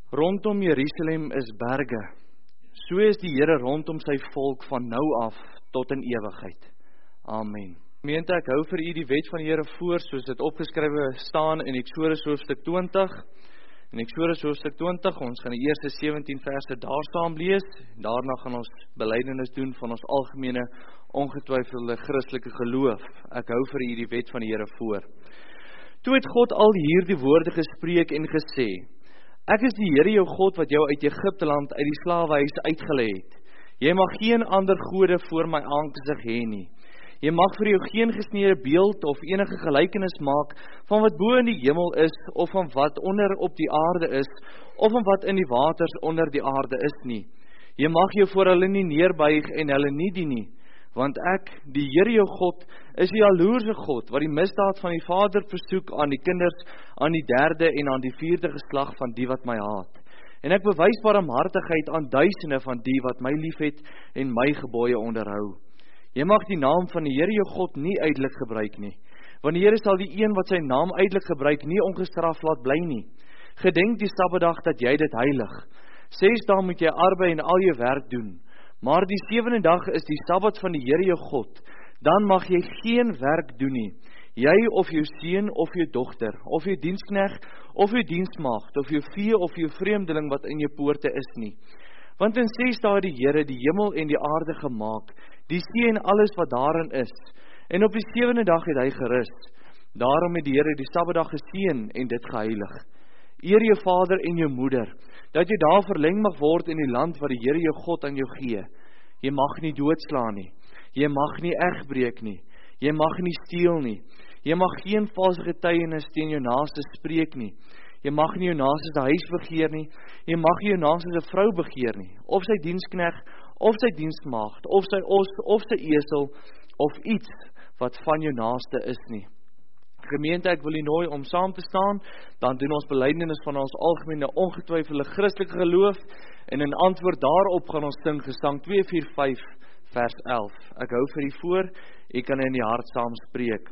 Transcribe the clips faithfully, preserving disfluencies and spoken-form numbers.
Rondom Jerusalem is berge, so is die Here rondom sy volk van nou af tot in ewigheid. Amen. Gemeente, ek hou vir u die wet van die Here voor, soos dit opgeskrywe staan in Eksodus hoofstuk twintig. In Eksodus hoofstuk twintig, ons gaan die eerste sewentien verse daar saam lees, daarna gaan ons belydenis doen van ons algemene, ongetwyfelde Christelike geloof. Ek hou vir u die wet van die Here voor. Toe het God al hierdie woorde gespreek en gesê: Ek is die Here jou God wat jou uit Egipteland uit die slawehuis uitgelei het. Jy mag geen ander gode voor my aangesig hê nie. Jy mag vir jou geen gesneede beeld of enige gelykenis maak van wat bo in die hemel is, of van wat onder op die aarde is, of van wat in die waters onder die aarde is nie. Jy mag jou voor hulle nie neerbuig en hulle nie dien nie, want ek, die Here jou God, is die jaloerse God, wat die misdaad van die vader versoek aan die kinders, aan die derde en aan die vierde geslag van die wat my haat. En ek bewys barmhartigheid aan duisende van die wat my liefhet en my gebooie onderhou. Jy mag die naam van die Here jou God nie uitelik gebruik nie, want die Here sal die een wat sy naam uitelik gebruik nie ongestraf laat bly nie. Gedenk die Sabbatdag dat jy dit heilig. Ses dae moet jy arbei en al jou werk doen, maar die sewende dag is die Sabbat van die Here jou God. Dan mag jy geen werk doen nie, jy of jou seun of jou dogter, of jou diensknegt, of jou dienstmaagd, of jou vee of jou vreemdeling wat in jou poorte is nie. Want in ses dae het die Here die hemel en die aarde gemaak, die see en alles wat daarin is, en op die sewende dag het hy gerus. Daarom het die Here die Sabbatdag geseën en dit geheilig. Eer jou vader en jou moeder, dat jy daar verleng mag word in die land wat die Here jou God aan jou gee. Jy mag nie doodslaan nie, jy mag nie egbreek nie, jy mag nie steel nie, jy mag geen valse getuienis teen jou naaste spreek nie, jy mag nie jou naaste se huis begeer nie, jy mag nie jou naaste se vrou begeer nie, of sy diensknegt, of sy dienstmaagd, of sy os, of sy esel, of iets wat van jou naaste is nie. Gemeente, ek wil u nooi om saam te staan, dan doen ons belydenis van ons algemene ongetwyfelde Christelike geloof, en in antwoord daarop gaan ons sing gesang twee vier vyf vers elf. Ek hou vir u voor, u kan in die hart saam spreek.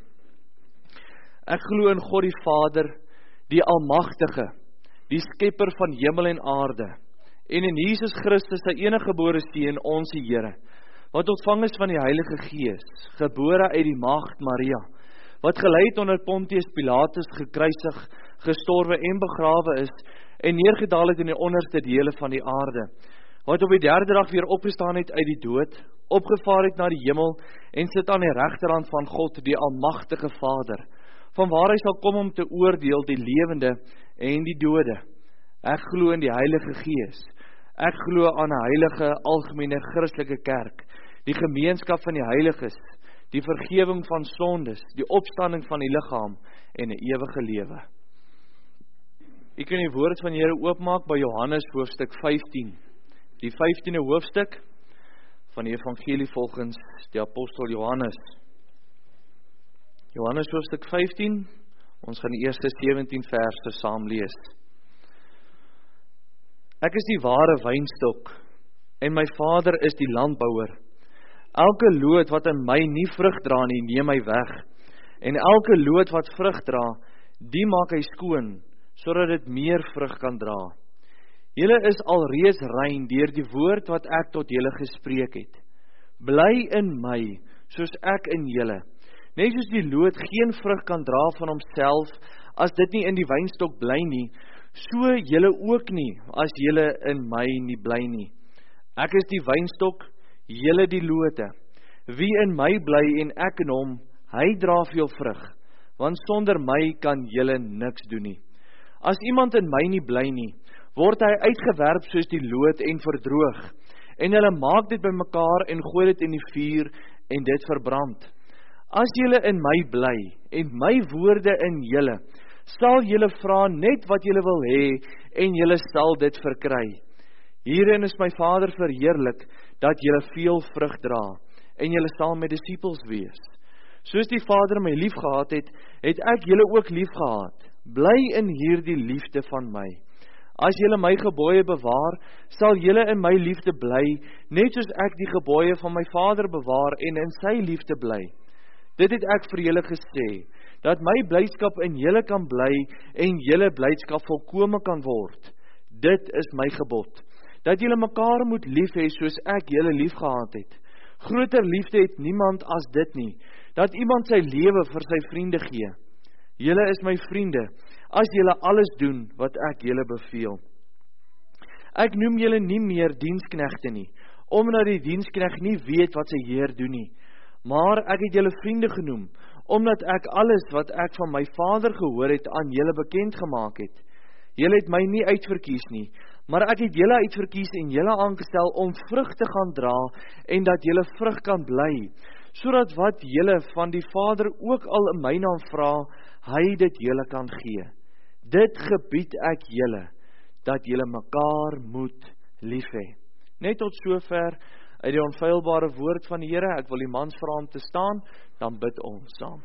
Ek glo in God die Vader, die Almagtige, die Skepper van hemel en aarde, en in Jesus Christus, sy eniggebore Seun, ons die Here, wat ontvang is van die Heilige Gees, gebore uit die maagd Maria, wat geleid onder Pontius Pilatus, gekruisig, gestorwe en begrawe is, en neergedaal het in die onderste dele van die aarde, wat op die derde dag weer opgestaan het uit die dood, opgevaar het na die hemel, en sit aan die regterhand van God, die Almagtige Vader, van waar hy sal kom om te oordeel die lewende en die dode. Ek glo in die Heilige Gees. Ek glo aan 'n heilige, algemene Christelike kerk, die gemeenskap van die heiliges, die vergewing van sondes, die opstanding van die liggaam en 'n ewige lewe. U kan die woord van die Here oopmaak by Johannes hoofstuk vyftien. Die vyftiende hoofstuk van die evangelie volgens die apostel Johannes. Johannes hoofstuk vyftien, ons gaan die eerste sewentien verse saam lees. Ek is die ware wynstok, en my Vader is die landbouer. Elke loot wat in my nie vrug dra nie, neem hy weg, en elke loot wat vrug dra, die maak hy skoon, sodat dit meer vrug kan dra. Julle is alreeds rein deur die woord wat ek tot julle gespreek het. Bly in my, soos ek in julle. Net soos die loot geen vrug kan dra van homself, as dit nie in die wynstok bly nie, so julle ook nie, as julle in my nie bly nie. Ek is die wynstok, julle die lote. Wie in my bly en ek in hom, hy dra veel vrug, want sonder my kan julle niks doen nie. As iemand in my nie bly nie, word hy uitgewerp soos die loot en verdroog, en hulle maak dit bymekaar en gooi dit in die vuur en dit verbrand. As julle in my bly en my woorde in julle, sal julle vra net wat julle wil hê en julle sal dit verkry. Hierin is my Vader verheerlik, dat julle veel vrug dra en julle sal my disippels wees. Soos die Vader my lief gehad het, het ek julle ook lief gehad. Bly in hierdie liefde van my. As julle my gebooie bewaar, sal julle in my liefde bly, net soos ek die gebooie van my Vader bewaar en in sy liefde bly. Dit het ek vir julle gesê, dat my blydskap in julle kan bly en julle blydskap volkome kan word. dit is my gebod, dat julle mekaar moet lief hê soos ek julle lief gehad het. Groter liefde het niemand as dit nie, dat iemand sy lewe vir sy vriende gee. Julle is my vriende, as julle alles doen wat ek julle beveel. Ek noem julle nie meer diensknegte nie, omdat die diensknegt nie weet wat sy heer doen nie. Maar ek het julle vriende genoem, omdat ek alles wat ek van my Vader gehoor het aan julle bekend gemaak het. Julle het my nie uitverkies nie, maar ek het julle uitverkies en julle aangestel om vrug te gaan dra en dat julle vrug kan bly, sodat wat julle van die Vader ook al in my naam vra, hy dit julle kan gee. Dit gebied ek julle, dat julle mekaar moet lief hê. Net tot sover uit die onfeilbare woord van die Here. Ek wil die mans vra om te staan, dan bid ons saam.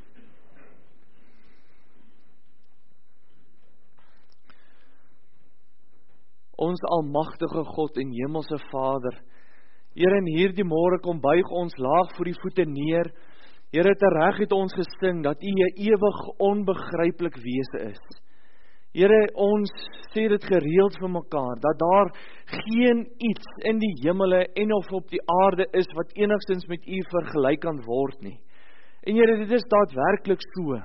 Ons almagtige God en hemelse Vader, Here, in hierdie môre kom buig ons laag voor die voete neer. Here, tereg het ons gesing dat U 'n ewig onbegryplik wese is. Here, ons sê dit gereeld vir mekaar, dat daar geen iets in die hemele en of op die aarde is wat enigstens met U vergelyk kan word nie. En Here, dit is daadwerklik so.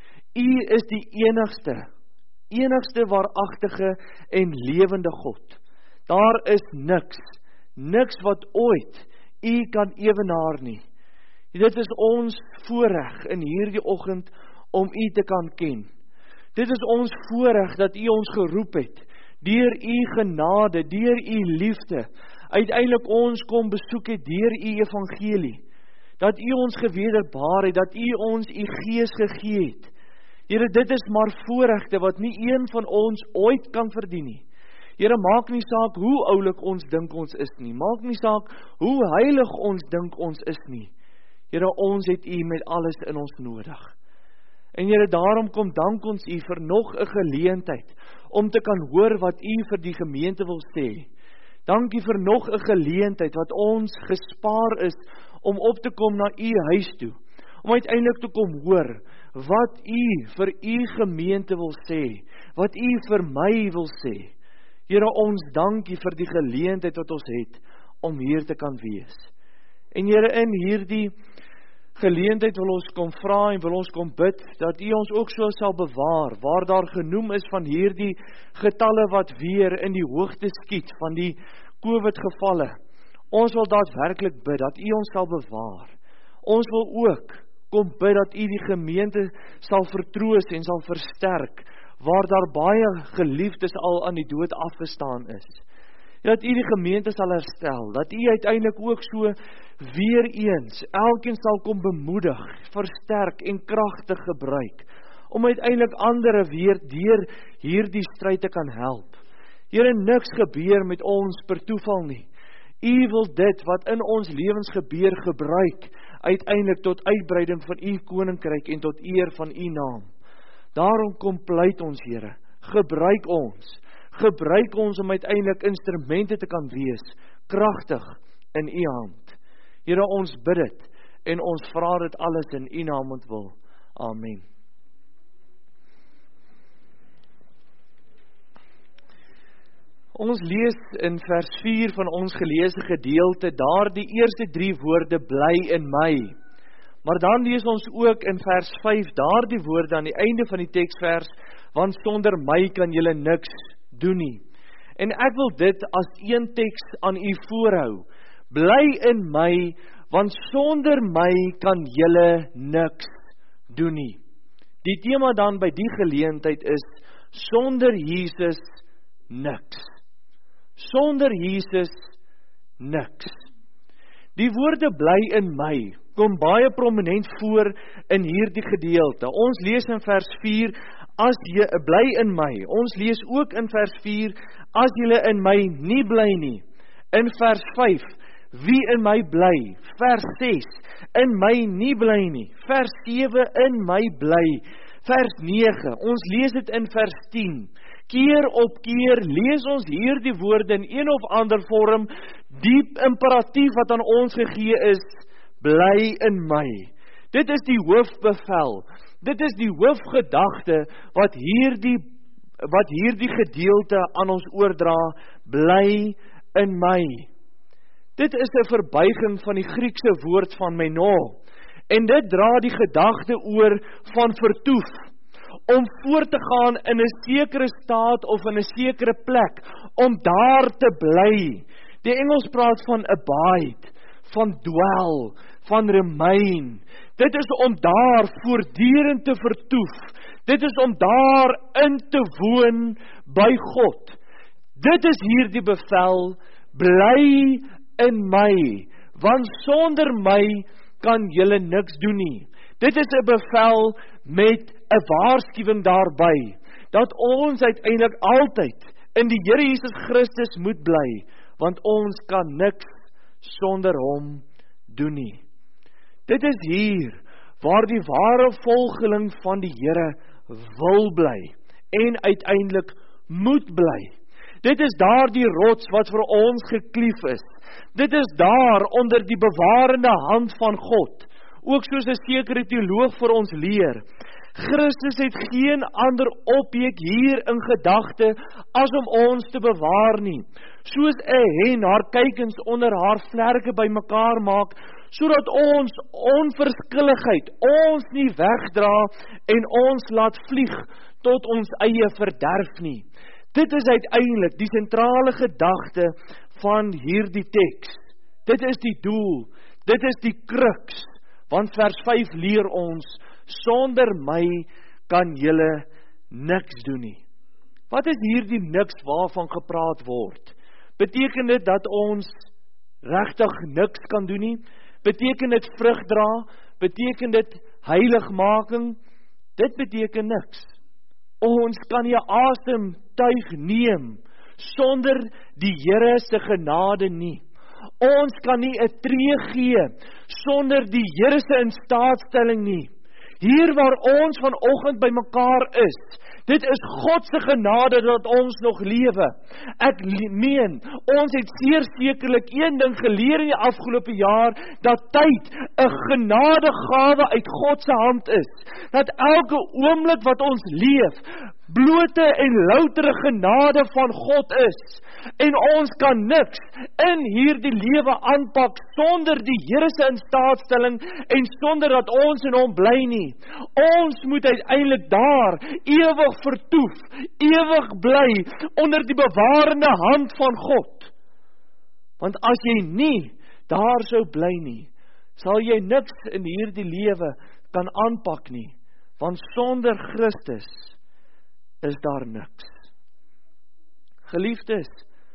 U is die enigste, enigste waaragtige en lewende God. Daar is niks, niks wat ooit U kan ewenaar nie. Dit is ons voorreg in hierdie oggend om U te kan ken. Dit is ons voorreg dat U ons geroep het, deur U genade, deur U liefde, uiteindelik ons kom besoek het deur U evangelie, dat U ons gewederbaar het, dat U ons U gees gegee het. Here, dit is maar voorregte wat nie een van ons ooit kan verdien nie. Here, maak nie saak hoe oulik ons dink ons is nie, maak nie saak hoe heilig ons dink ons is nie. Here, ons het U met alles in ons nodig. En Here, daarom kom dank ons U vir nog 'n geleentheid om te kan hoor wat U vir die gemeente wil sê. Dankie vir nog 'n geleentheid wat ons gespaar is om op te kom na U huis toe, om uiteindelik te kom hoor wat U vir U gemeente wil sê, wat U vir my wil sê. Here, ons dankie vir die geleentheid wat ons het om hier te kan wees. En Here, in hierdie geleentheid wil ons kom vra en wil ons kom bid, dat U ons ook so sal bewaar, waar daar genoem is van hierdie getalle wat weer in die hoogte skiet, van die COVID gevalle. Ons wil daadwerklik bid, dat U ons sal bewaar. Ons wil ook kom bid, dat U die gemeente sal vertroos en sal versterk, waar daar baie geliefdes al aan die dood afgestaan is. Dat U die gemeente sal herstel, dat U uiteindelik ook so weer eens elkeen sal kom bemoedig, versterk en kragtig gebruik, om uiteindelik ander weer deur hierdie stryd te kan help. Here, niks gebeur met ons per toeval nie. U wil dit wat in ons lewens gebeur gebruik, uiteindelik tot uitbreiding van U koninkryk en tot eer van U naam. Daarom kom pleit ons, Here, gebruik ons, gebruik ons om uiteindelik instrumente te kan wees, kragtig in U hand. Here, ons bid dit en ons vra dit alles in U naam ontwil. Amen. Ons lees in vers vier van ons geleesde gedeelte daar die eerste drie woorde bly in my. Maar dan lees ons ook in vers vyf daar die woorde aan die einde van die teksvers, want sonder my kan julle niks doen nie. En ek wil dit as een teks aan u voorhou. Bly in my, want sonder my kan julle niks doen nie. Die tema dan by die geleentheid is, sonder Jesus niks. Sonder Jesus niks. Die woorde bly in my kom baie prominent voor in hierdie gedeelte. Ons lees in vers vier, as jy bly in my. Ons lees ook in vers vier, as jy in my nie bly nie. In vers vyf, wie in my bly. Vers ses, in my nie bly nie. Vers sewe, in my bly. Vers nege, ons lees dit in vers tien. Keer op keer lees ons hierdie woorde in een of ander vorm, diep imperatief wat aan ons gegee is, bly in my. Dit is die hoofbevel, dit is die hoofgedagte wat hierdie wat hierdie gedeelte aan ons oordra, bly in my. Dit is 'n verbuiging van die Griekse woord van meno, en dit dra die gedagte oor van vertoef, om voort te gaan in 'n sekere staat of in 'n sekere plek, om daar te bly. Die Engels praat van abide, van dwell, van remain. Dit is om daar voortdurend te vertoef. Dit is om daar in te woon by God. Dit is hier die bevel, bly in my, want sonder my kan julle niks doen nie. Dit is 'n bevel met 'n waarskuwing daarby, dat ons uiteindelik altyd in die Here Jesus Christus moet bly, want ons kan niks sonder hom doen nie. Dit is hier waar die ware volgeling van die Here wil bly en uiteindelik moet bly. Dit is daar die rots wat vir ons geklief is. Dit is daar onder die bewarende hand van God. Ook soos 'n sekere teoloog vir ons leer. Christus het geen ander objek hier in gedagte as om ons te bewaar nie. Soos 'n hen haar kuikens onder haar vlerke bymekaar maak, sodat ons onverskilligheid ons nie wegdra en ons laat vlieg tot ons eie verderf nie. Dit is uiteindelik die sentrale gedagte van hierdie teks. Dit is die doel, dit is die kruks, want vers vyf leer ons, sonder my kan julle niks doen nie. Wat is hierdie niks waarvan gepraat word? Beteken dit dat ons regtig niks kan doen nie? Beteken dit vrug dra? Beteken dit heiligmaking? Dit beteken niks. Ons kan nie asemtuig neem sonder die Here se genade nie. Ons kan nie 'n tree gee sonder die Here se instaatstelling nie. Hier waar ons vanoggend by mekaar is, dit is God se genade dat ons nog lewe. Ek meen, ons het seer sekerlik een ding geleer in die afgelope jaar, dat tyd 'n genadegawe uit God se hand is. Dat elke oomblik wat ons leef, blote en loutere genade van God is. En ons kan niks in hierdie lewe aanpak sonder die Here se instaatstelling en sonder dat ons in hom bly nie. Ons moet uiteindelik daar ewig vertoef, ewig bly onder die bewarende hand van God. Want as jy nie daar sou bly nie, sal jy niks in hierdie lewe kan aanpak nie, want sonder Christus is daar niks. Geliefdes,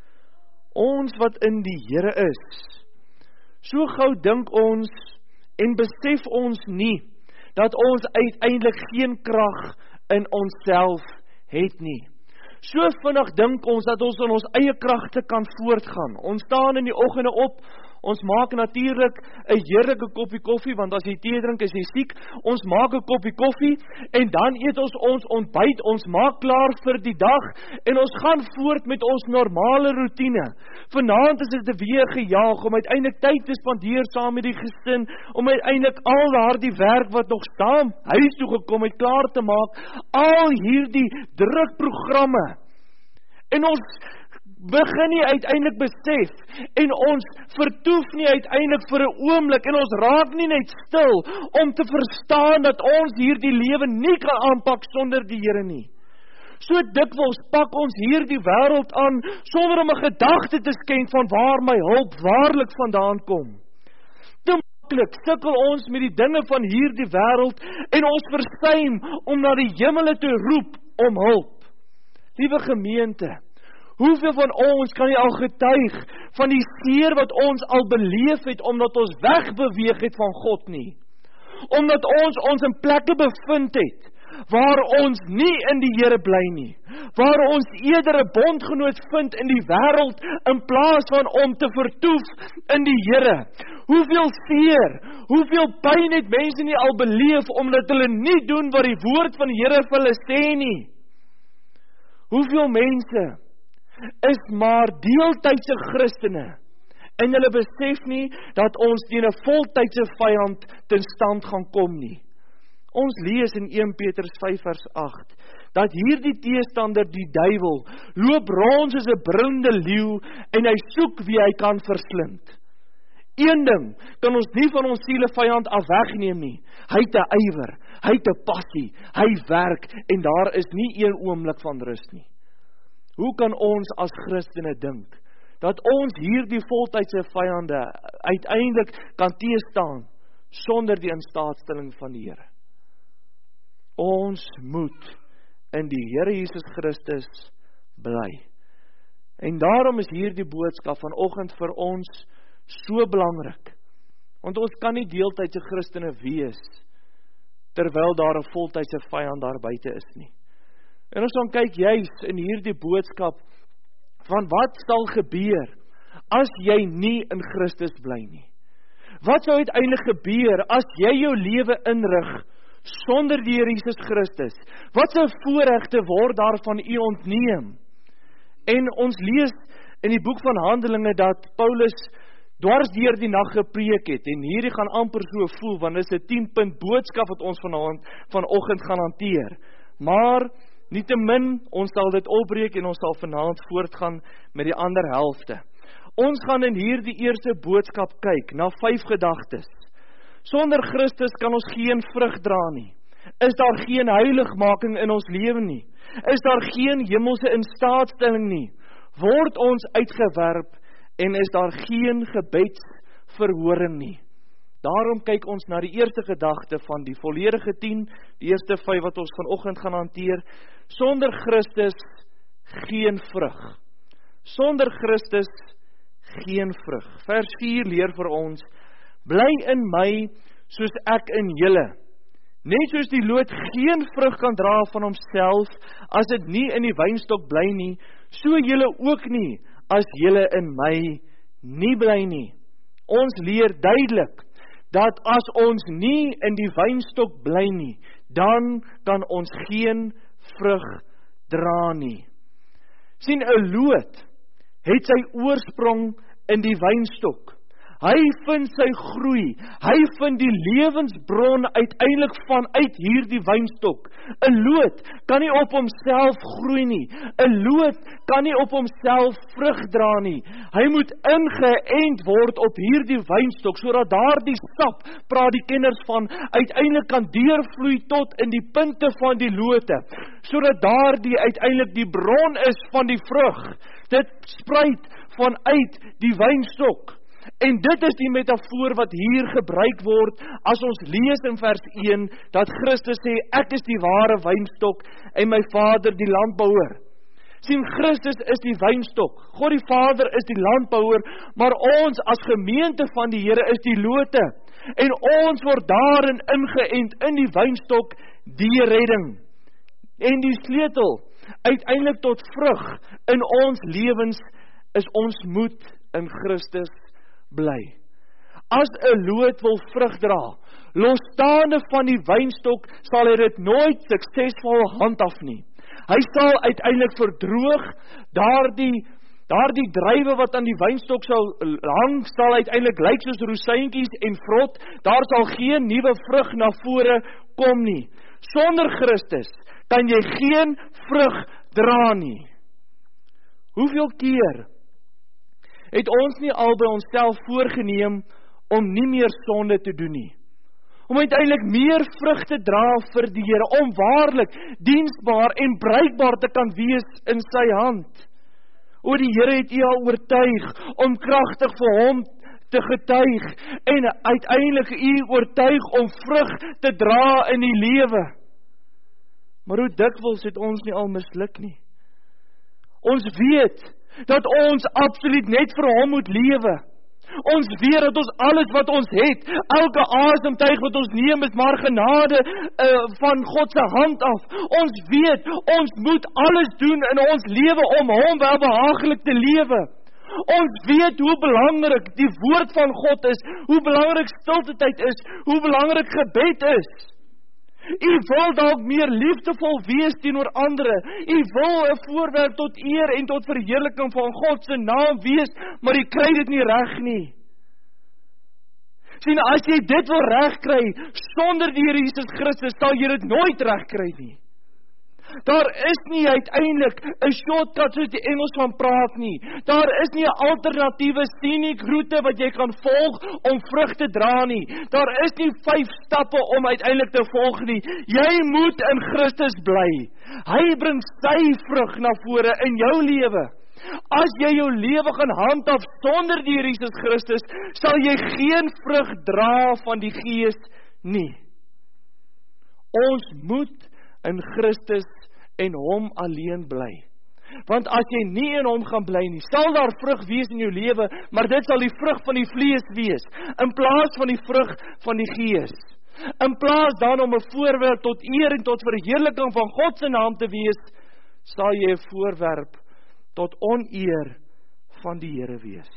ons wat in die Here is, so gou dink ons en besef ons nie, dat ons uiteindelik geen krag in onsself het nie. So vinnig dink ons dat ons in ons eie kragte kan voortgaan. Ons staan in die oggende op, ons maak natuurlik 'n heerlike koppie koffie, want as jy tee drink is jy siek. Ons maak 'n koppie koffie en dan eet ons ons ontbyt, ons maak klaar vir die dag en ons gaan voort met ons normale roetine. Vanaand is dit weer gejaag om uiteindelik tyd te spandeer saam met die gesin, om uiteindelik al daardie werk wat nog staan, huis toe gekom het, klaar te maak, al hierdie drukprogramme. En ons begin nie uiteindelik besef en ons vertoef nie uiteindelik vir 'n oomblik en ons raak nie net stil om te verstaan dat ons hierdie lewe nie kan aanpak sonder die Here nie. So dikwels pak ons hierdie wêreld aan sonder om 'n gedagte te skenk van waar my hulp waarlik vandaan kom. Te maklik sukkel ons met die dinge van hierdie wêreld en ons versuim om na die hemele te roep om hulp. Liewe gemeente, hoeveel van ons kan nie al getuig van die seer wat ons al beleef het, omdat ons wegbeweeg het van God nie? Omdat ons ons in plekke bevind het, waar ons nie in die Here bly nie, waar ons eerder 'n bondgenoot vind in die wêreld, in plaas van om te vertoef in die Here. Hoeveel seer, hoeveel pyn het mense nie al beleef, omdat hulle nie doen wat die woord van die Here vir hulle sê nie? Hoeveel mense is maar deeltydse Christene, en hulle besef nie, dat ons teen 'n voltydse vyand ten stand gaan kom nie. Ons lees in Eerste Petrus vyf vers agt, dat hierdie teestander, die duiwel, loop rond soos 'n brullende leeu, en hy soek wie hy kan verslind. Een ding kan ons nie van ons siele vyand af wegneem nie. Hy het 'n ywer, hy het 'n passie, hy werk, en daar is nie een oomblik van rus nie. Hoe kan ons as Christene dink, dat ons hierdie voltydse vyande uiteindelik kan teestaan, sonder die instaatstelling van die Here? Ons moet in die Here Jesus Christus bly. En daarom is hierdie boodskap vanoggend vir ons so belangrik. Want ons kan nie deeltydse Christene wees, terwyl daar 'n voltydse vyand daar buite is nie. En ons gaan kyk juis in hierdie boodskap, van wat sal gebeur, as jy nie in Christus bly nie. Wat sou uiteindelik gebeur, as jy jou lewe inrig, sonder die Here Jesus Christus? Wat se voorregte word daarvan u ontneem? En ons lees in die boek van Handelinge dat Paulus dwars deur die nag gepreek het, en hierdie gaan amper so voel, want dit is 'n tien punt boodskap wat ons vanaand vanoggend gaan hanteer. Maar nietemin, ons sal dit opbreek en ons sal vanaand voortgaan met die ander helfte. Ons gaan in hierdie eerste boodskap kyk na vyf gedagtes. Sonder Christus kan ons geen vrug dra nie. Is daar geen heiligmaking in ons lewe nie? Is daar geen hemelse instaatstelling nie? Word ons uitgewerp en is daar geen gebedsverhoring nie? Daarom kyk ons na die eerste gedagte van die volledige tien, die eerste vyf wat ons vanoggend gaan hanteer. Sonder Christus geen vrug. Sonder Christus geen vrug. Vers vier leer vir ons, bly in my soos ek in julle. Net soos die loot geen vrug kan dra van homself, as dit nie in die wynstok bly nie, so julle ook nie, as julle in my nie bly nie. Ons leer duidelik, dat as ons nie in die wynstok bly nie, dan kan ons geen vrug dra nie. Sien, 'n loot het sy oorsprong in die wynstok. Hy vind sy groei, hy vind die lewensbron uiteindelik vanuit hierdie wynstok. 'n Loot kan nie op homself groei nie. 'n Loot kan nie op homself vrug dra nie. Hy moet ingeënt word op hierdie wynstok, sodat daardie sap, praat die kenners van, uiteindelik kan deurvloei tot in die punte van die lote, sodat daardie uiteindelik die bron is van die vrug. Dit spruit vanuit die wynstok. En dit is die metafoor wat hier gebruik word, as ons lees in vers een, dat Christus sê, ek is die ware wynstok, en my Vader die landbouer. Sien, Christus is die wynstok, God die Vader is die landbouer, maar ons as gemeente van die Here is die lote, en ons word daarin ingeënt in die wynstok, die redding. En die sleutel, uiteindelik tot vrug in ons lewens, is ons moet in Christus bly. As 'n loot wil vrug dra, losstaande van die wynstok, sal hy dit nooit suksesvol handhaaf nie. Hy sal uiteindelik verdroog, daardie daardie druiwe wat aan die wynstok sal hang, sal uiteindelik lyk soos rosyntjies en vrot, daar sal geen nuwe vrug na vore kom nie. Sonder Christus kan jy geen vrug dra nie. Hoeveel keer het ons nie al by onsself voorgeneem om nie meer sonde te doen nie? Om uiteindelik meer vrug te dra vir die Here, om waarlik diensbaar en bruikbaar te kan wees in sy hand. O, die Here het u al oortuig om kragtig vir hom te getuig en uiteindelik u oortuig om vrug te dra in die lewe. Maar hoe dikwels het ons nie al misluk nie? Ons weet dat ons absoluut net vir hom moet lewe. Ons weet dat ons alles wat ons het, elke asemtuig wat ons neem, is maar genade uh, van God se hand af. Ons weet, ons moet alles doen in ons lewe om hom welbehaaglik te lewe. Ons weet hoe belangrik die woord van God is, hoe belangrik stilte tyd is, hoe belangrik gebed is. U wil dalk meer liefdevol wees teenoor ander. U wil 'n voorwerp tot eer en tot verheerliking van God se naam wees, maar u kry dit nie reg nie. Sien, as jy dit wil regkry, sonder die Here Jesus Christus, sal jy dit nooit regkry nie. Daar is nie uiteindelik 'n shortcut soos die Engels van praat nie. Daar is nie 'n alternatiewe scenic roete wat jy kan volg om vrug te dra nie. Daar is nie vyf stappe om uiteindelik te volg nie. Jy moet in Christus bly. Hy bring sy vrug na vore in jou lewe. As jy jou lewe gaan handhaaf sonder die Here Jesus Christus, sal jy geen vrug dra van die Gees nie. Ons moet in Christus en hom alleen bly. Want as jy nie in hom gaan bly nie, sal daar vrug wees in jou lewe, maar dit sal die vrug van die vlees wees, in plaas van die vrug van die Gees. In plaas dan om 'n voorwerp tot eer en tot verheerliking van God se naam te wees, sal jy 'n voorwerp tot oneer van die Here wees.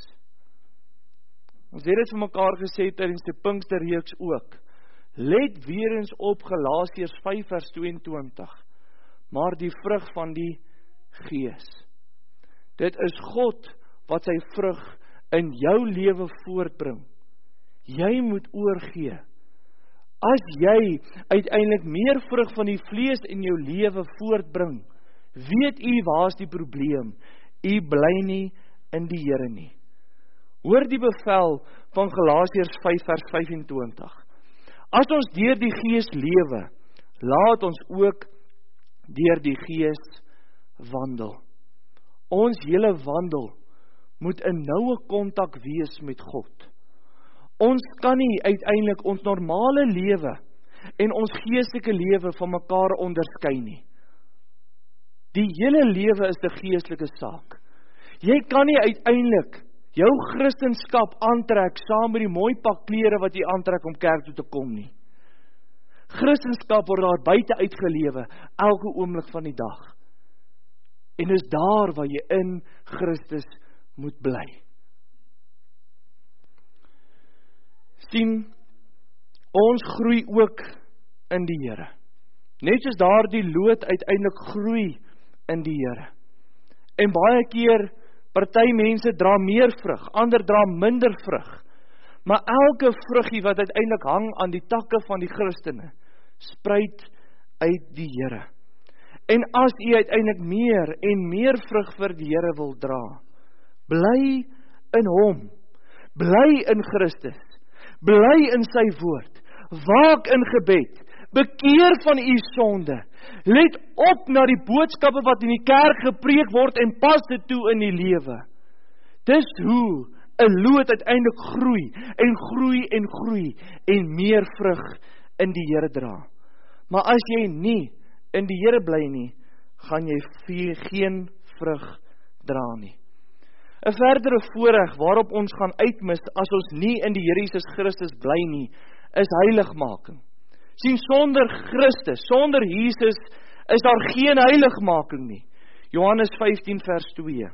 Ons het dit vir mekaar gesê tydens die Pinksterreeks ook. Let weer eens op Galasiërs vyf vers tweeëntwintig. Maar die vrug van die Gees. Dit is God wat sy vrug in jou lewe voortbring. Jy moet oorgee. As jy uiteindelik meer vrug van die vlees in jou lewe voortbring, weet u waar is die probleem? U bly nie in die Here nie. Hoor die bevel van Galasiërs vyf vers vyfentwintig. As ons deur die Gees lewe, laat ons ook deur die Gees wandel. Ons hele wandel moet in noue kontak wees met God. Ons kan nie uiteindelik ons normale lewe en ons geestelike lewe van mekaar onderskei nie. Die hele lewe is 'n geestelike saak. Jy kan nie uiteindelik jou Christenskap aantrek saam met die mooi pak klere wat jy aantrek om kerk toe te kom nie. Christenskap word daar buite uitgelewe, elke oomblik van die dag. En is daar waar jy in Christus moet bly. Sien, ons groei ook in die Here. Net soos daar die loot uiteindelik groei in die Here. En baie keer, party mense dra meer vrug, ander dra minder vrug. Maar elke vruggie wat uiteindelik hang aan die takke van die Christene, spruit uit die Here. En as jy uiteindelik meer en meer vrug vir die Here wil dra, bly in hom, bly in Christus, bly in sy woord, waak in gebed, bekeer van u sonde, let op na die boodskappe wat in die kerk gepreek word en pas dit toe in die lewe. Dis hoe 'n loot uiteindelik groei en groei en groei en meer vrug in die Here dra. Maar as jy nie in die Here bly nie, gaan jy geen vrug dra nie. 'n verdere voorreg waarop ons gaan uitmis as ons nie in die Here Jesus Christus bly nie, is heiligmaking. Sien, sonder Christus, sonder Jesus, is daar geen heiligmaking nie. Johannes vyftien vers twee.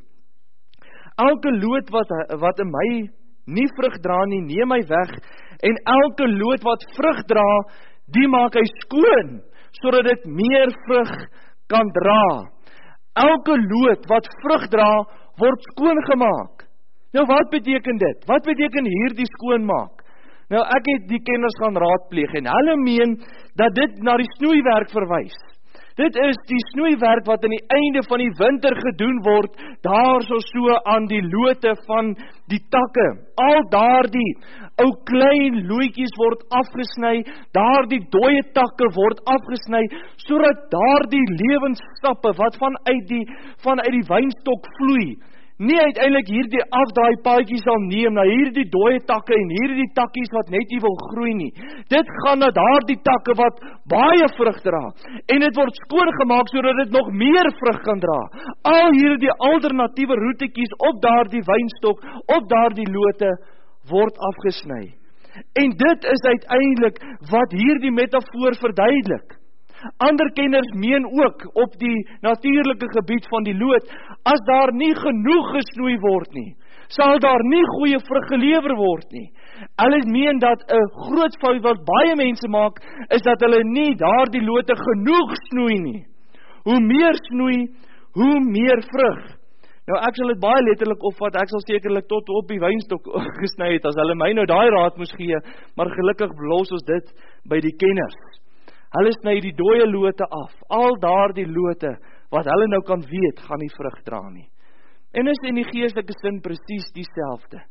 Elke loot wat, wat in my nie vrug dra nie, neem hy weg, en elke loot wat vrug dra, die maak hy skoon, sodat dit meer vrug kan dra. Elke loot wat vrug dra, word skoongemaak. Nou wat beteken dit? Wat beteken hierdie skoonmaak? Nou ek het die kenners gaan raadpleeg en hulle meen dat dit na die snoeiwerk verwys. Dit is die snoeiwerk wat aan die einde van die winter gedoen word, daar so so aan die lote van die takke. Al daardie ou klein loetjies word afgesny, daardie dooie takke word afgesny, sodat daardie lewensstappe wat vanuit die, vanuit die wynstok vloei, nie uiteindelik hierdie afdraai paadjies sal neem na hierdie dooie takke en hierdie takkies wat net nie wil groei nie. Dit gaan na daardie takke wat baie vrug dra. En dit word skoongemaak sodat dit nog meer vrug kan dra. Al hierdie alternatiewe roetetjies op daardie wynstok, op daardie lote word afgesny. En dit is uiteindelik wat hierdie metafoor verduidelik. Ander kenners meen ook op die natuurlike gebied van die loot, as daar nie genoeg gesnoei word nie, sal daar nie goeie vrug gelewer word nie. Hulle meen dat 'n groot fout wat baie mense maak, is dat hulle nie daardie lote genoeg snoei nie. Hoe meer snoei, hoe meer vrug. Nou ek sal dit baie letterlik opvat, ek sal sekerlik tot op die wynstok gesny het, as hulle my nou daai raad moes gee, maar gelukkig los ons dit by die kenners. Hulle sny die dooie lote af, al daardie lote, wat hulle nou kan weet, gaan nie vrug dra nie. En is in die geestelike sin presies dieselfde.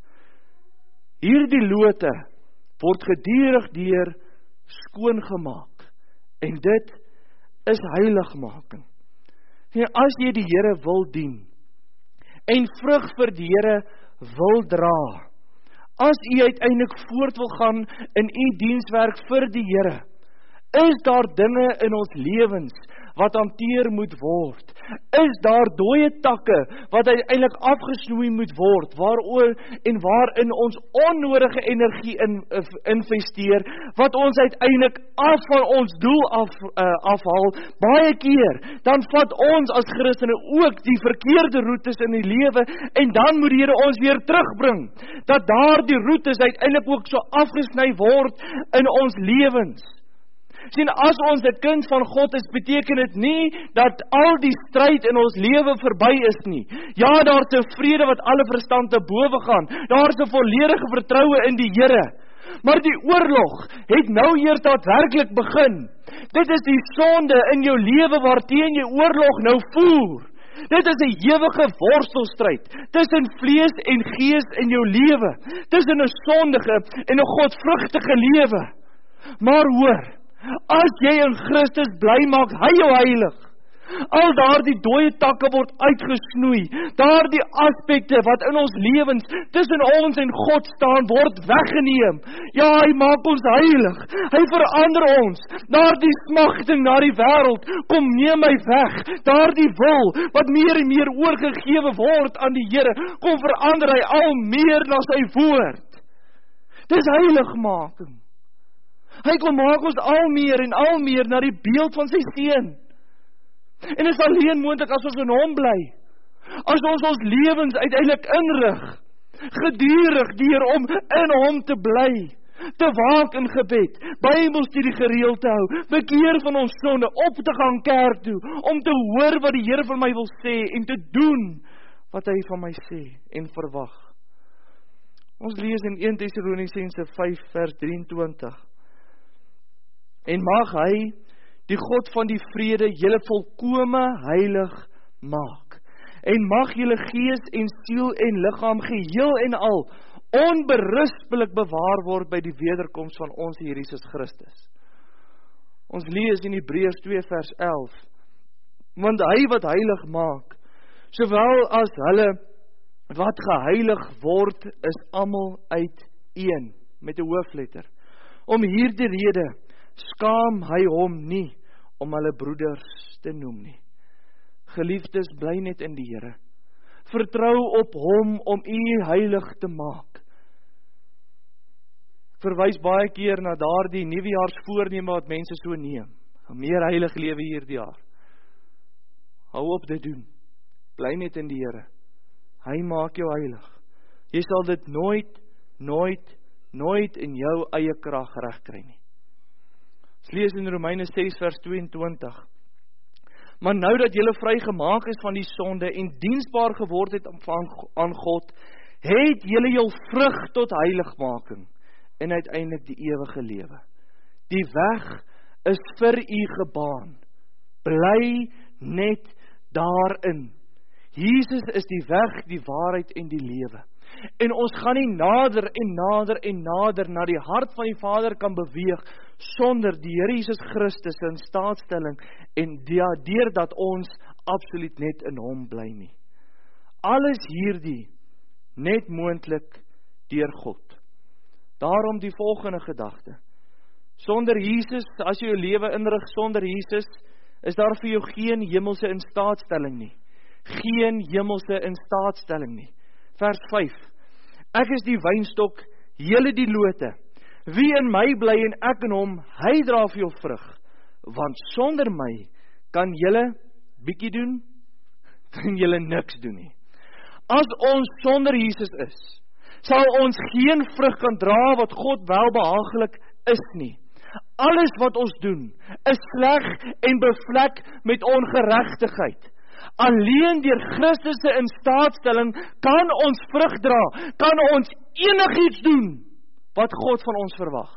Hierdie lote word gedurig deur skoongemaak, en dit is heiligmaking. En as jy die Here wil dien, en vrug vir die Here wil dra, as jy uiteindelik voort wil gaan in u dienswerk vir die Here, is daar dinge in ons lewens wat hanteer moet word? Is daar dooie takke wat uiteindelik afgesnoei moet word, waaroor en waarin ons onnodige energie in, investeer, wat ons uiteindelik af van ons doel af, uh, afhaal, baie keer, dan vat ons as Christene ook die verkeerde roetes in die lewe, en dan moet die Here ons weer terugbring, dat daar die roetes uiteindelik ook so afgesny word in ons lewens. Sien, as ons 'n kind van God is, beteken dit nie dat al die stryd in ons lewe verby is nie. Ja, daar's 'n vrede wat alle verstand te bowe gaan. Daar's 'n volledige vertroue in die Here. Maar die oorlog het nou eers daadwerklik begin. Dit is die sonde in jou lewe waarteen jy oorlog nou voer. Dit is 'n ewige worstelstryd tussen vlees en gees in jou lewe, tussen 'n sondige en 'n godvrugtige lewe. Maar hoor, as jy in Christus bly, maak hy jou heilig. Al daardie dooie takke word uitgesnoei, daardie aspekte wat in ons lewens tussen ons en God staan, word weggeneem. Ja, hy maak ons heilig, hy verander ons. Daardie smagting na die wêreld, kom neem hy weg. Daardie wil, wat meer en meer oorgegewe word aan die Here, kom verander hy al meer na sy woord. Dis heiligmaking. Hy kom maak ons al meer en al meer na die beeld van sy seun. En dit is alleen moontlik as ons in hom bly. As ons ons lewens uiteindelik inrig, gedurig deur om in hom te bly, te waak in gebed, Bybelstudie gereeld te hou, bekeer van ons sonde, op te gaan kerk toe, om te hoor wat die Here vir my wil sê, en te doen wat hy van my sê en verwag. Ons lees in eerste Tessalonisense vyf vers drieëntwintig. En mag hy, die God van die vrede, julle volkome heilig maak. En mag julle gees en siel en liggaam geheel en al onberispelik bewaar word by die wederkoms van ons Here Jesus Christus. Ons lees in Hebreërs twee vers elf. Want hy wat heilig maak, sowel as hulle wat geheilig word, is almal uiteen, met 'n hoofletter. Om hierdie rede skaam hy hom nie om hulle broeders te noem nie. Geliefdes, bly net in die Here. Vertrou op hom om u heilig te maak. Ek verwys baie keer na daardie nuwejaarsvoorneme wat mense so neem. Meer heilig lewe hierdie jaar. Hou op dit doen. Bly net in die Here. Hy maak jou heilig. Jy sal dit nooit, nooit, nooit in jou eie krag regkry nie. Ons lees in Romeine ses vers tweeëntwintig. Maar nou dat julle vrygemaak is van die sonde en diensbaar geword het aan God, het julle jou vrug tot heiligmaking en uiteindelik die ewige lewe. Die weg is vir u gebaan. Bly net daarin. Jesus is die weg, die waarheid en die lewe. En ons gaan nie nader en nader en nader na die hart van die Vader kan beweeg sonder die Here Jesus Christus in staatstelling en deurdat ons absoluut net in hom bly nie. Alles hierdie net moontlik deur God. Daarom die volgende gedagte. Sonder Jesus, as jy jou lewe inrig sonder Jesus, is daar vir jou geen hemelse instaatstelling nie. Geen hemelse instaatstelling nie. Vers vyf. Ek is die wynstok, julle die lote. Wie in my bly en ek in hom, hy dra vir jou vrug. Want sonder my kan julle bietjie doen, kan julle niks doen nie. As ons sonder Jesus is, sal ons geen vrug kan dra wat God welbehaaglik is nie. Alles wat ons doen, is sleg en bevlek met ongeregtigheid. Alleen deur Christus se instaatstelling kan ons vrug dra, kan ons enigiets doen wat God van ons verwag.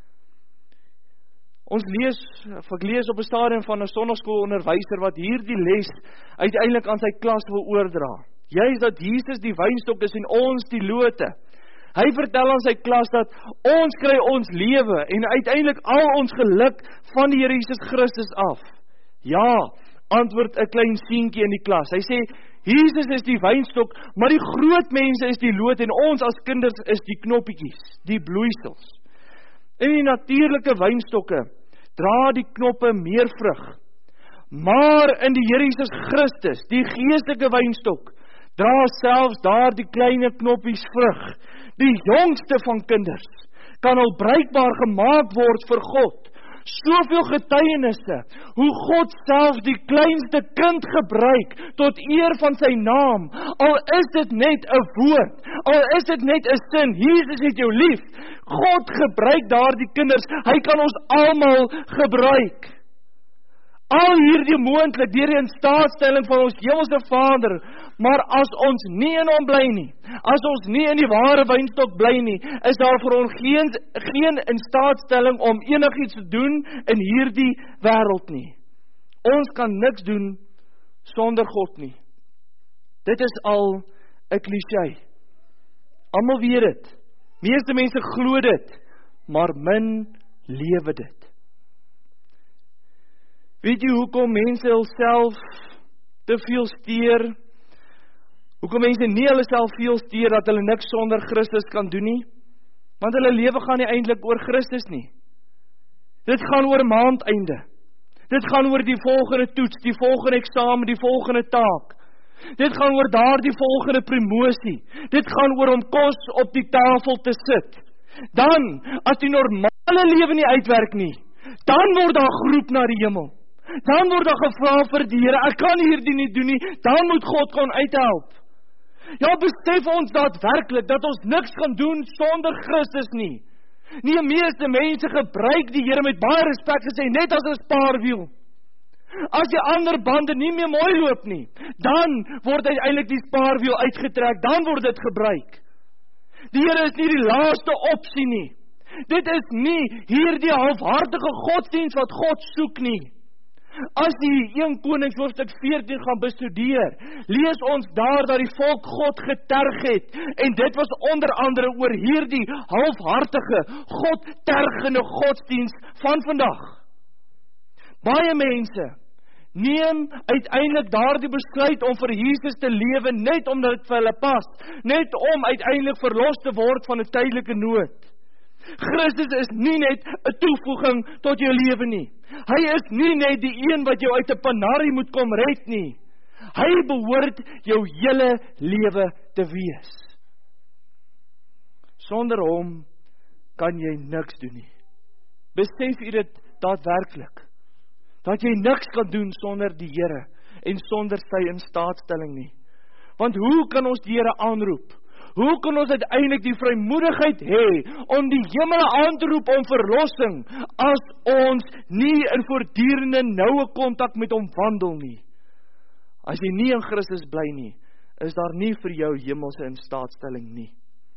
Ons lees, ek lees op 'n stadium van 'n sonnaskoolonderwyser wat hierdie les uiteindelik aan sy klas wil oordra. Juist dat Jesus die wynstok is en ons die lote. Hy vertel aan sy klas dat ons kry ons lewe en uiteindelik al ons geluk van die Here Jesus Christus af. Ja, antwoord 'n klein seentjie in die klas. Hy sê, Jesus is die wynstok, maar die groot mense is die loot en ons as kinders is die knoppietjies, die bloeisels. In die natuurlike wynstokke dra die knoppe meer vrug. Maar in die Here Jesus Christus, die geestelike wynstok, dra selfs daar die kleine knoppies vrug. Die jongste van kinders kan al bruikbaar gemaak word vir God. Soveel getuienisse, hoe God self die kleinste kind gebruik tot eer van sy naam, al is dit net 'n woord, al is dit net 'n sin, Jesus het jou lief. God gebruik daardie kinders, hy kan ons almal gebruik. Al hierdie moontlik deur die instaatstelling van ons hemelse Vader, maar as ons nie in hom bly nie, as ons nie in die ware wynstok bly nie, is daar vir ons geen, geen instaatstelling om enigiets te doen in hierdie wêreld nie. Ons kan niks doen sonder God nie. Dit is al 'n kliseë. Almal weet dit. Meeste mense glo dit, maar min lewe dit. Weet jy hoekom mense hulself te veel steur? Hoekom mense nie hulle self veel steur dat hulle niks sonder Christus kan doen nie? Want hulle lewe gaan nie eintlik oor Christus nie. Dit gaan oor maandeinde. Dit gaan oor die volgende toets, die volgende eksamen, die volgende taak. Dit gaan oor daardie volgende promosie. Dit gaan oor om kos op die tafel te sit. Dan, as die normale lewe nie uitwerk nie, dan word daar geroep na die hemel. Dan word daar gevra vir die Here, ek kan hierdie nie doen nie, dan moet God kon uithelp. Ja, besef ons daadwerklik dat ons niks kan doen sonder Christus nie. Nie die meeste mense gebruik die Here met baie respek gesê net as 'n spaarwiel. As die ander bande nie meer mooi loop nie, dan word uiteindelik die spaarwiel uitgetrek, dan word dit gebruik. Die Here is nie die laaste opsie nie. Dit is nie hierdie halfhartige godsdienst wat God soek nie. As die Eerste Konings hoofstuk veertien gaan bestudeer, lees ons daar dat die volk God geterg het, en dit was onder andere oor hierdie halfhartige, godtergende godsdienst van vandag. Baie mense neem uiteindelik daardie besluit om vir Jesus te lewe, net omdat dit vir hulle pas, net om uiteindelik verlos te word van 'n tydelike nood. Christus is nie net 'n toevoeging tot jou lewe nie. Hy is nie net die een wat jou uit 'n panari moet kom red nie. Hy behoort jou hele lewe te wees. Sonder hom kan jy niks doen nie. Besef jy dit daadwerklik? Dat jy niks kan doen sonder die Here en sonder sy instaatstelling nie. Want hoe kan ons die Here aanroep? Hoe kan ons uiteindelik die vrymoedigheid hê om die hemel aan te roep om verlossing, as ons nie in voortdurende noue kontak met hom wandel nie? As jy nie in Christus bly nie, is daar nie vir jou hemelse instaatstelling nie.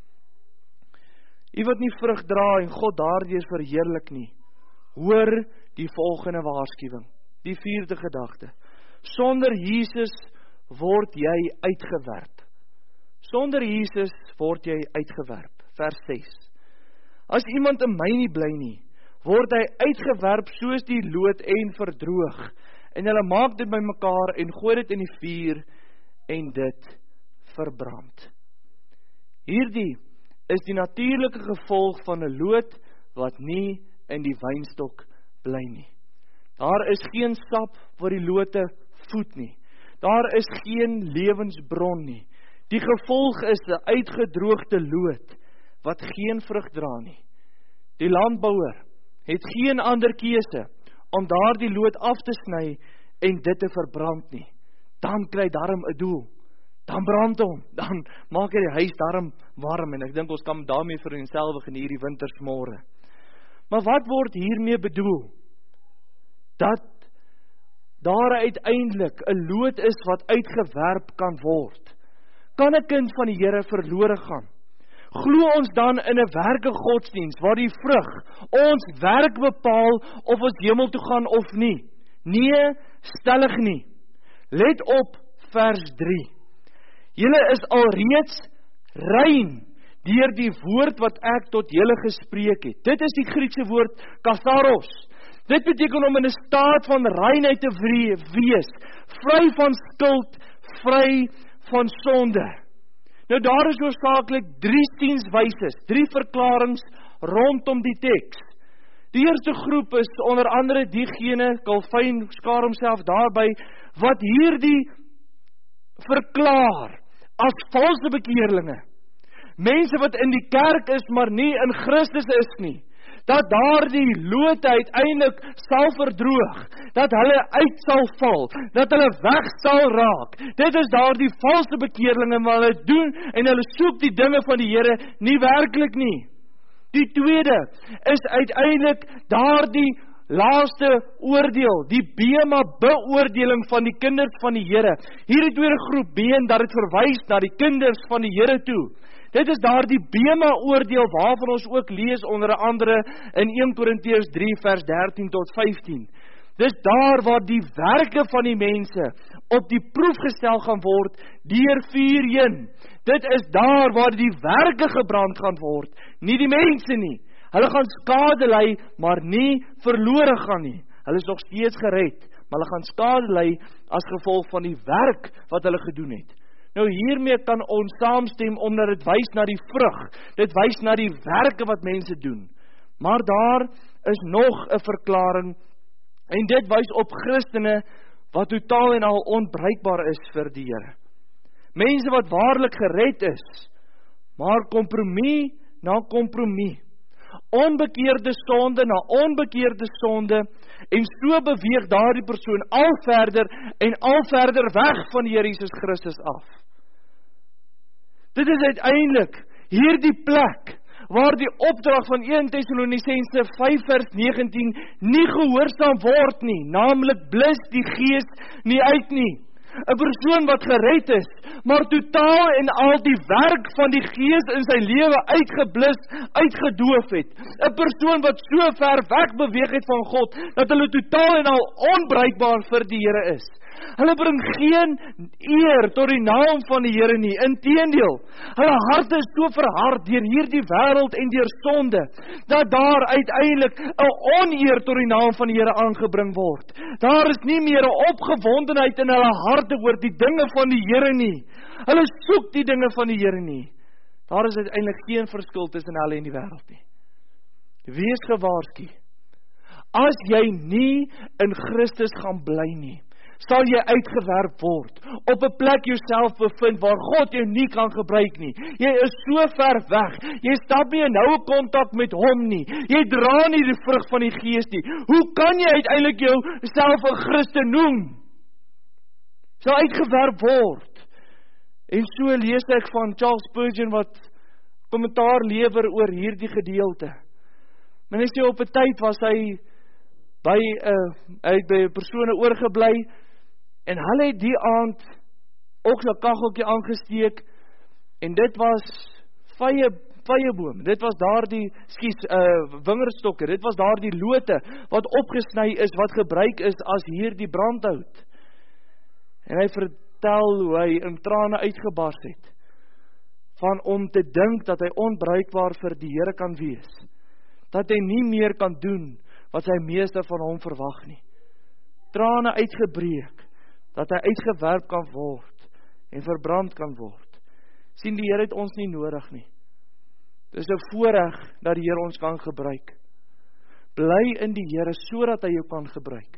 U wat nie vrug dra en God daardeur verheerlik nie, hoor die volgende waarskuwing, die vierde gedagte. Sonder Jesus word jy uitgewerp. Sonder Jesus word jy uitgewerp. Vers ses. As iemand in my nie bly nie, word hy uitgewerp soos die loot en verdroog. En hulle maak dit bymekaar en gooi dit in die vuur en dit verbrand. Hierdie is die natuurlike gevolg van 'n loot wat nie in die wynstok bly nie. Daar is geen sap wat die lote voed nie. Daar is geen lewensbron nie. Die gevolg is 'n uitgedroogde loot wat geen vrug dra nie. Die landbouer het geen ander keuse om daardie loot af te sny en dit te verbrand nie. Dan kry darm 'n doel. Dan brand hom, dan maak hy die huis darm warm en ek dink ons kan daarmee vereenselwig in hierdie wintersmôre. Maar wat word hiermee bedoel? Dat daar uiteindelik 'n loot is wat uitgewerp kan word? Kan 'n kind van die Here verlore gaan? Glo ons dan in 'n werke godsdiens waar die vrug ons werk bepaal of ons hemel toe gaan of nie? Nee, stellig nie. Let op vers drie. Julle is alreeds rein deur die woord wat ek tot julle gespreek het. Dit is die Griekse woord katharos. Dit beteken om in 'n staat van reinheid te wees, vry van skuld, vry van sonde. Nou daar is oorsakeklik drie sienswyses, drie verklaringe rondom die teks. Die eerste groep is onder andere diegene, Calvin skaar homself daarby, wat hierdie verklaar as valse bekeerlinge. Mense wat in die kerk is, maar nie in Christus is nie. Dat daar die lote uiteindelik sal verdroog, dat hulle uit sal val, dat hulle weg sal raak. Dit is daar die valse bekeerlinge, maar hulle doen en hulle soek die dinge van die Here nie werklik nie. Die tweede is uiteindelik daar die laaste oordeel, die bema beoordeling van die kinders van die Here. Hierdie tweede groep been dat dit verwys na die kinders van die Here toe. Dit is daar die bema oordeel waarvan ons ook lees onder andere in Eerste Korintiërs drie vers dertien tot vyftien. Dis daar waar die werke van die mense op die proef gestel gaan word deur vuur heen. Dit is daar waar die werke gebrand gaan word, nie die mense nie. Hulle gaan skade ly, maar nie verlore gaan nie. Hulle is nog steeds gered, maar hulle gaan skade ly as gevolg van die werk wat hulle gedoen het. Nou hiermee kan ons saamstem omdat dit wys na die vrug. Dit wys na die werke wat mense doen. Maar daar is nog 'n verklaring en dit wys op Christene wat totaal en al onbruikbaar is vir die Here. Mense wat waarlik gered is, maar kompromie na kompromie. Onbekeerde sonde na onbekeerde sonde en so beweeg daardie persoon al verder en al verder weg van die Here Jesus Christus af. Dit is uiteindelik hierdie plek waar die opdrag van Eerste Tessalonisense vyf vers negentien nie gehoorsaam word nie, naamlik blus die gees nie uit nie. 'n Persoon wat gered is, maar totaal en al die werk van die gees in sy lewe uitgeblus, uitgedoof het. 'n Persoon wat so ver weg beweeg het van God, dat hulle totaal en al onbruikbaar vir die Here is. Hulle bring geen eer tot die naam van die Here nie, inteendeel. Hulle harte is so verhard deur hierdie wêreld en deur sonde, dat daar uiteindelik 'n oneer tot die naam van die Here aangebring word. Daar is nie meer 'n opgewondenheid in hulle harte oor die dinge van die Here nie. Hulle soek die dinge van die Here nie. Daar is uiteindelik geen verskil tussen hulle en die wêreld nie. Wees gewaarsku. As jy nie in Christus gaan bly nie, sal jy uitgewerp word, op 'n plek jouself bevind waar God jou nie kan gebruik nie. Jy is so ver weg, jy stap nie in noue kontak met hom nie, jy dra nie die vrug van die Gees nie. Hoe kan jy uiteindelik jouself 'n Christen noem? Sal uitgewerp word. En so lees ek van Charles Spurgeon wat kommentaar lewer oor hierdie gedeelte. Men sê op 'n tyd was hy by 'n uh, hy het by persone oorgebly en hulle het die aand ook 'n kaggeltjie aangesteek en dit was vye vyeboom. Dit was daardie skies uh, wingerstokke. Dit was daardie lote wat opgesny is wat gebruik is as hierdie brandhout. En hy vertel hoe hy in trane uitgebars het van om te dink dat hy onbruikbaar vir die Here kan wees. Dat hy nie meer kan doen wat sy meester van hom verwag nie. Trane uitgebreek, dat hy uitgewerp kan word en verbrand kan word. Sien, die Here het ons nie nodig nie. Dit is 'n voorreg dat die Here ons kan gebruik. Bly in die Here sodat hy jou kan gebruik.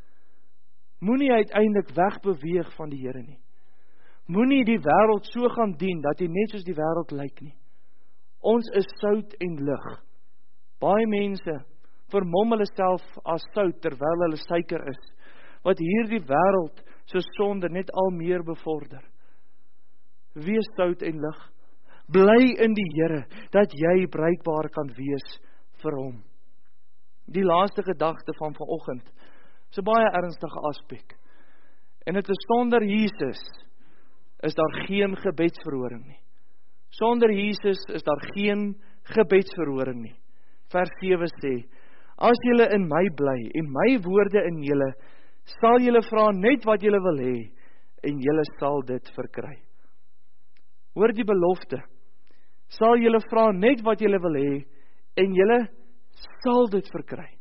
Moenie uiteindelik wegbeweeg van die Here nie. Moenie die wêreld so gaan dien dat jy net soos die wêreld lyk nie. Ons is sout en lig. Baie mense vermom hulle self as sout terwyl hulle suiker is, wat hierdie wêreld se sonde net al meer bevorder. Wees sout en lig. Bly in die Here, dat jy bruikbaar kan wees vir hom. Die laaste gedagte van vanoggend Dis 'n baie ernstige aspek. En dit is sonder Jesus is daar geen gebedsverhoring nie. Sonder Jesus is daar geen gebedsverhoring nie. Vers sewe sê, as julle in my bly en my woorde in julle, sal julle vra net wat julle wil hê en julle sal dit verkry. Hoor die belofte. Sal julle vra net wat julle wil hê en julle sal dit verkry.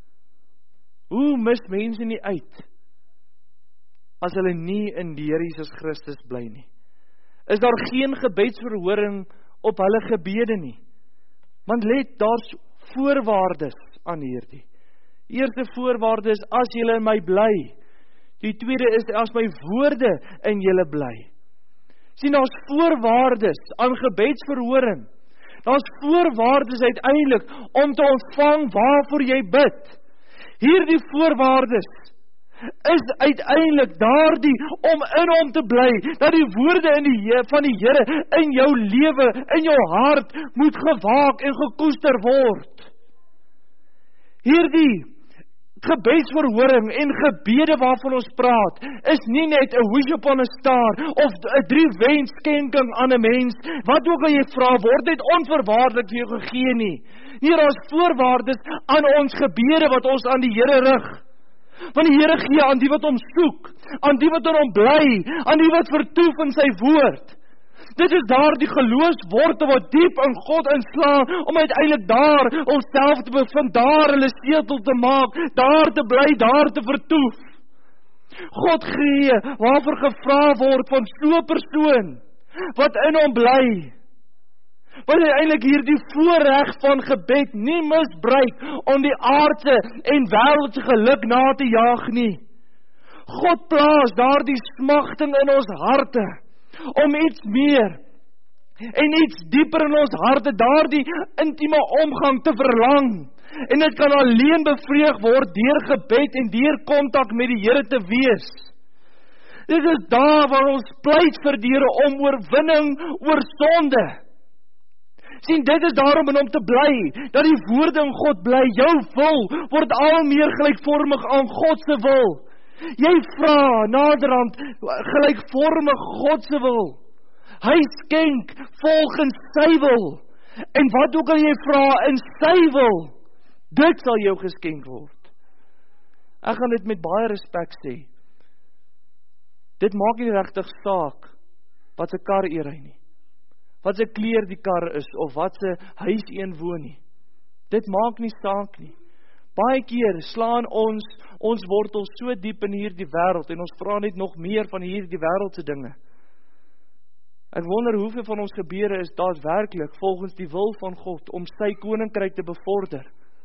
Hoe mis mense nie uit as hulle nie in die Here Jesus Christus bly nie? Is daar geen gebedsverhoring op hulle gebede nie? Want let, daar's voorwaardes aan hierdie. Eerste voorwaarde is, as julle in my bly. Die tweede is, as my woorde in julle bly. Sien, daar's voorwaardes aan gebedsverhoring. Daar's voorwaardes uiteindelik om te ontvang waarvoor jy bid. Hierdie voorwaardes is uiteindelik daardie om in hom te bly, dat die woorde in die, van die Here in jou lewe, in jou hart moet gewaak en gekoester word. Hierdie gebedsverhoring en gebede waarvan ons praat, is nie net 'n wish upon a star of 'n drie wensskenking aan 'n mens. Wat ook al jy vra, word net onverwaarlik vir jou gegee nie. Hier is voorwaardes aan ons gebede wat ons aan die Here rig. Want die Here gee aan die wat hom soek, aan die wat in hom bly, aan die wat vertoef in sy woord. Dit is daar die geloofswortel wat diep in God inslaan, om uiteindelik daar onsself te bevind, daar hulle setel te maak, daar te bly, daar te vertoef. God gee waarvoor gevra word van so 'n persoon, wat in hom bly. Wat uiteindelik hier die voorreg van gebed nie misbruik om die aardse en wêreldse geluk na te jaag nie. God plaas daar die smagting in ons harte, om iets meer en iets dieper in ons harte, daar die intieme omgang te verlang. En dit kan alleen bevreeg word deur gebed en deur kontak met die Here te wees. Dit is daar waar ons pleit vir die Here om oorwinning oor sonde. Sien, dit is daarom in hom te bly, dat die woorde in God bly. Jou wil word al meer gelykvormig aan God se wil. Jy vra naderhand gelykvormig God se wil. Hy skenk volgens sy wil. En wat ook al jy vra in sy wil, dit sal jou geskenk word. Ek gaan dit met baie respek sê. Dit maak nie regtig saak wat se kar jy ry nie, wat se kleur die kar is, of wat se huis een woon nie. Dit maak nie saak nie. Baie keer slaan ons ons wortels so diep in hierdie wêreld, en ons vra net nog meer van hierdie wêreldse dinge. Ek wonder hoeveel van ons gebede is daadwerklik volgens die wil van God, om sy koninkryk te bevorder.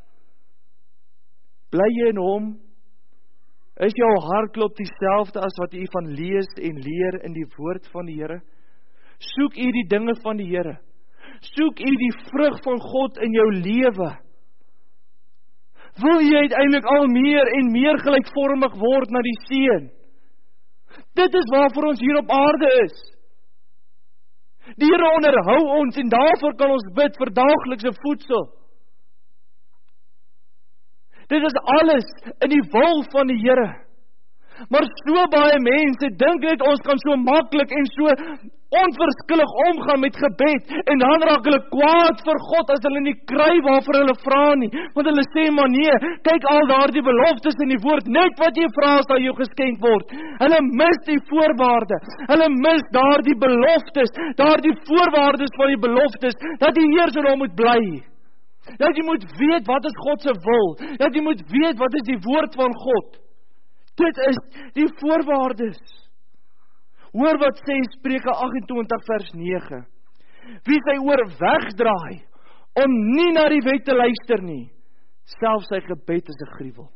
Bly jy in hom? Is jou hartklop dieselfde as wat jy van lees en leer in die woord van die Here? Soek jy die dinge van die Here? Soek jy die vrug van God in jou lewe? Wil jy uiteindelik al meer en meer gelykvormig word na die Seun? Dit is waarvoor ons hier op aarde is. Die Here onderhou ons, en daarvoor kan ons bid vir daaglikse voedsel. Dit is alles in die wil van die Here. Maar so baie mense dink net ons kan so maklik en so onverskillig omgaan met gebed, en dan raak hulle kwaad vir God as hulle nie kry waarvoor hulle vra nie, want hulle sê, maar nee, kyk al daar die beloftes in die woord, net wat jy vra sal jou geskenk word. Hulle mis die voorwaarde, hulle mis daar die beloftes, daar die voorwaardes van die beloftes, dat die Heer in hom moet bly, dat jy moet weet wat is God se wil, dat jy moet weet wat is die woord van God. Dit is die voorwaardes. Hoor wat sê Spreuke agt-en-twintig vers nege. Wie sy oor wegdraai, om nie na die wet te luister nie, selfs sy gebed is 'n gruwel.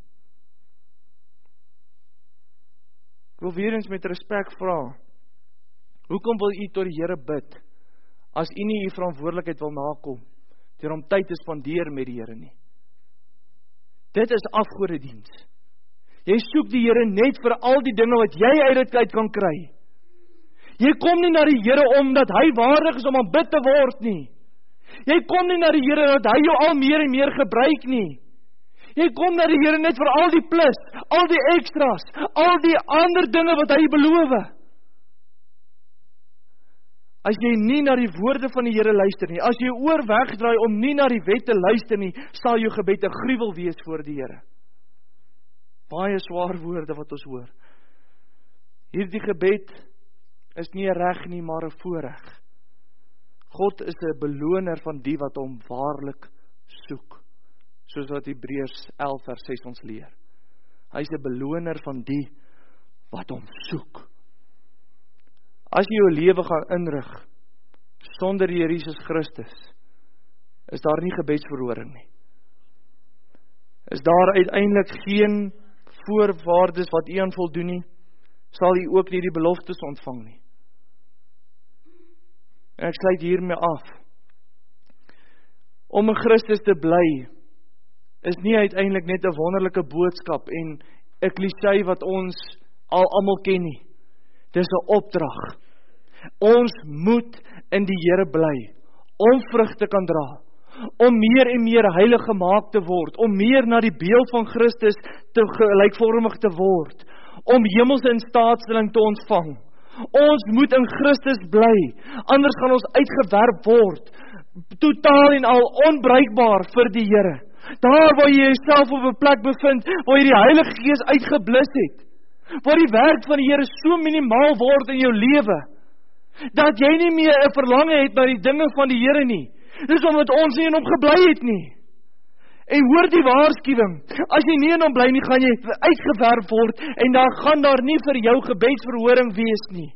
Ek wil weer eens met respek vra, hoekom wil u tot die Here bid, as u nie u verantwoordelikheid wil nakom, deur om tyd te spandeer met die Here nie? Dit is afgodediens. Jy soek die Here net vir al die dinge wat jy uit dit uit kan kry. Jy kom nie na die Here omdat hy waardig is om aanbid te word nie. Jy kom nie na die Here dat hy jou al meer en meer gebruik nie. Jy kom na die Here net vir al die plus, al die extras, al die ander dinge wat hy beloof. As jy nie na die woorde van die Here luister nie, as jy oor wegdraai om nie na die wet te luister nie, sal jou gebed 'n gruwel wees voor die Here. Baie swaar woorde wat ons hoor. Hierdie gebed is nie 'n reg nie, maar 'n voorreg. God is 'n beloner van die wat hom waarlik soek, soos wat Hebreërs elf vers ses ons leer. Hy is 'n beloner van die wat hom soek. As jy jou lewe gaan inrig sonder die Here Jesus Christus, is daar nie gebedsverhoring nie. Is daar uiteindelik geen voorwaardes wat u aan voldoen nie, sal u ook nie die beloftes ontvang nie. En ek sluit hiermee af. Om in Christus te bly, is nie uiteindelik net 'n wonderlike boodskap en 'n klise wat ons al almal ken nie. Dis 'n opdrag. Ons moet in die Here bly, om vrug te kan dra, om meer en meer heilig gemaak te word, om meer na die beeld van Christus te gelykvormig te word, om hemelse instaatstelling te ontvang. Ons moet in Christus bly, anders gaan ons uitgewerp word, totaal en al onbruikbaar vir die Here. Daar waar jy jouself op 'n plek bevind, waar jy die Heilige Gees uitgeblus het, waar die werk van die Here so minimaal word in jou lewe, dat jy nie meer 'n verlange het na die dinge van die Here nie. Dis omdat ons nie in hom gebly het nie. En hoor die waarskuwing, as jy nie in hom bly nie, gaan jy uitgewerp word, en dan gaan daar nie vir jou gebedsverhoring wees nie.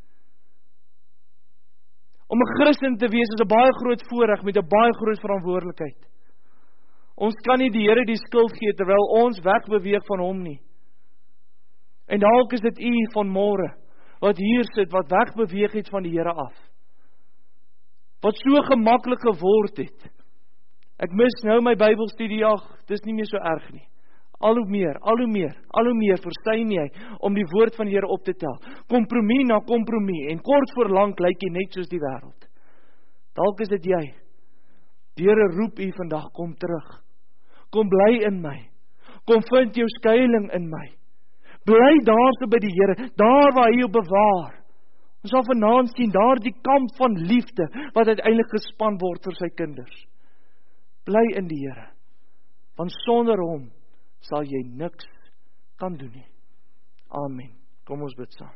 Om 'n Christen te wees is 'n baie groot voorreg met 'n baie groot verantwoordelikheid. Ons kan nie die Here die skuld gee terwyl ons wegbeweeg van hom nie. En dalk is dit u van môre wat hier sit, wat wegbeweeg het van die Here af. Wat so gemaklik geword het. Ek mis nou my Bybelstudie, ag, dis nie meer so erg nie. Al hoe meer, al hoe meer, al hoe meer versuim jy om die woord van die Here op te tel. Kompromie na kompromie, en kort voor lank lyk jy net soos die wêreld. Dalk is dit jy. Die Here roep u vandag, kom terug. Kom bly in my. Kom vind jou skuiling in my. Bly daar so by die Here, daar waar hy jou bewaar. Ons sal vanaand sien, daar die kamp van liefde, wat uiteindelik gespan word vir sy kinders. Bly in die Here, want sonder hom sal jy niks kan doen nie. Amen. Kom ons bid saam.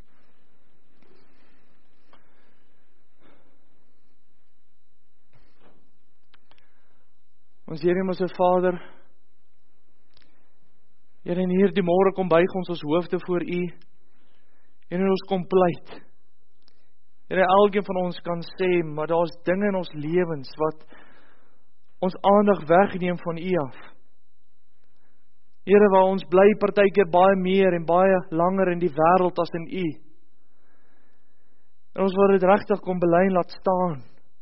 Ons Here en ons Vader, Here, en hier die môre kom buig ons ons hoofde voor U, en ons kom pleit. Here, elkeen van ons kan sê, maar daar is dinge in ons lewens wat ons aandag wegneem van U af. Here, waar ons bly partykeer baie meer en baie langer in die wêreld as in U. En ons wil dit regtig kom bely en laat staan.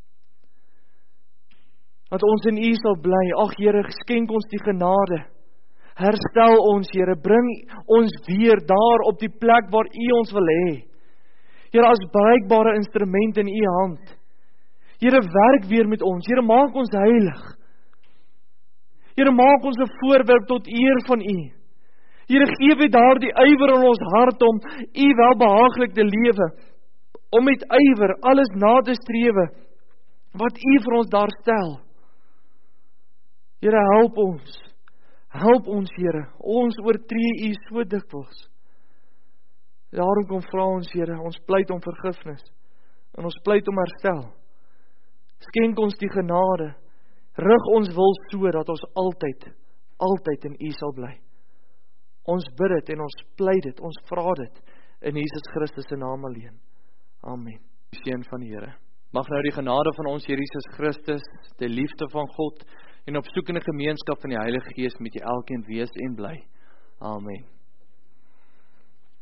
Dat ons in U sal bly. Ag Here, skenk ons die genade. Herstel ons, Here, bring ons weer daar op die plek waar U ons wil hê. Here, as bruikbare instrument in U hand. Here, werk weer met ons. Here, maak ons heilig. Here, maak ons 'n voorwerp tot eer van U. Here, gee weer daardie ywer in ons hart om U welbehaaglik te lewe, om met ywer alles na te strewe wat U vir ons daar stel. Here, help ons. Help ons, Here. Ons oortree U so dikwels. Daarom kom vra ons, Here, ons pleit om vergifnis en ons pleit om herstel. Skenk ons die genade. Rig ons wil so dat ons altyd, altyd in U sal bly. Ons bid dit en ons pleit dit, ons vra dit in Jesus Christus se naam alleen. Amen. Die seën van die Here. Mag nou die genade van ons Here Jesus Christus, die liefde van God en opsoekende gemeenskap van die Heilige Gees met julle elkeen wees en bly. Amen.